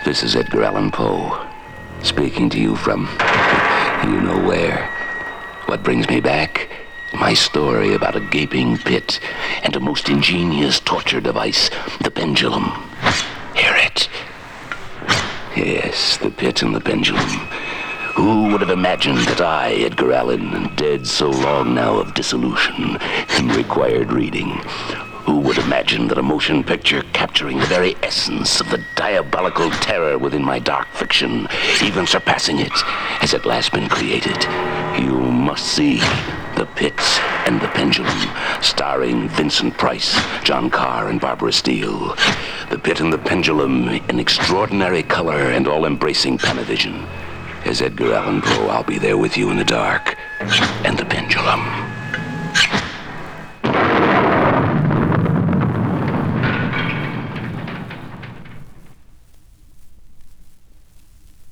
This is Edgar Allan Poe, speaking to you from you know where. What brings me back? My story about a gaping pit and a most ingenious torture device, the pendulum. Hear it? Yes, the pit and the pendulum. Who would have imagined that I, Edgar Allan, dead so long now of dissolution, required reading? Who would imagine that a motion picture capturing the very essence of the diabolical terror within my dark fiction, even surpassing it, has at last been created? You must see The Pit and the Pendulum, starring Vincent Price, John Carr, and Barbara Steele. The Pit and the Pendulum in extraordinary color and all-embracing Panavision. As Edgar Allan Poe, I'll be there with you in the dark and the pendulum.